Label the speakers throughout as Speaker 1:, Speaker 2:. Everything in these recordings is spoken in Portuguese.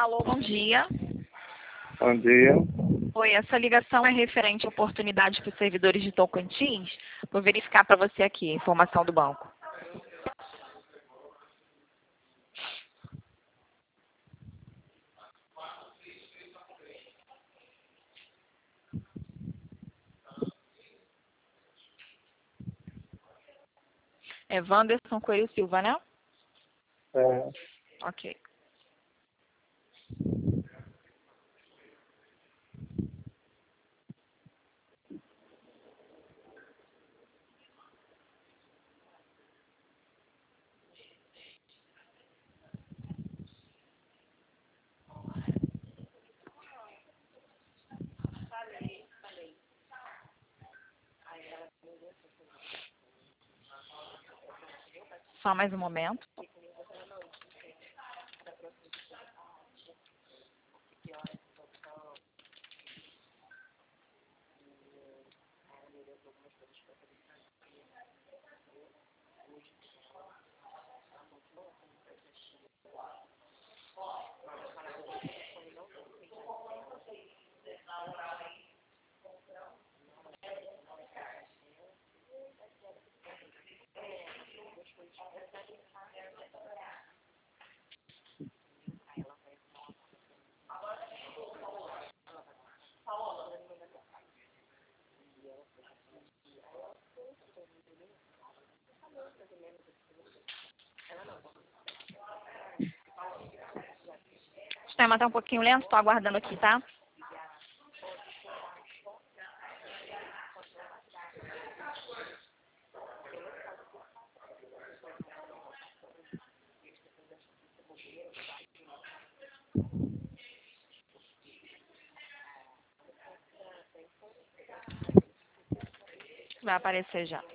Speaker 1: Alô, bom dia.
Speaker 2: Bom dia.
Speaker 1: Oi, essa ligação é referente à oportunidade para os servidores de Tocantins. Vou verificar para você aqui a informação do banco. É Wanderson Coelho Silva, né?
Speaker 2: É,
Speaker 1: Ok. Só mais um momento. O sistema está um pouquinho lento, estou aguardando aqui, tá? Vai aparecer já.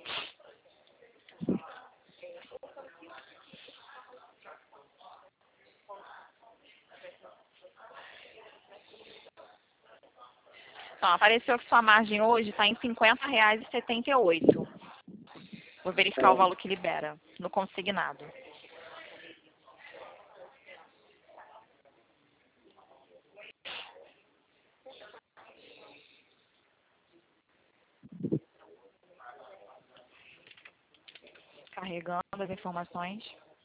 Speaker 1: Então, apareceu que sua margem hoje está em R$ 50,78. Vou verificar o valor que libera no consignado. Carregando as informações.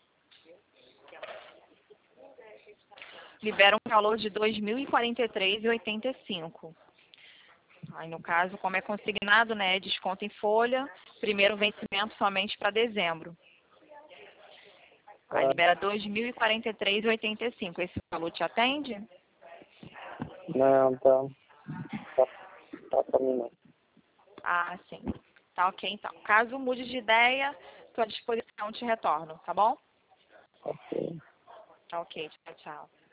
Speaker 1: Libera um valor de R$ 2.043,85. Aí, no caso, como é consignado, né, desconto em folha, primeiro vencimento somente para dezembro. Aí libera R$ 2.043,85. Esse valor te atende?
Speaker 2: não, tá pra mim não.
Speaker 1: Ah, sim. Tá ok, então. Caso mude de ideia, estou à disposição, te retorno, tá bom?
Speaker 2: Ok.
Speaker 1: Tá ok, tchau, tchau.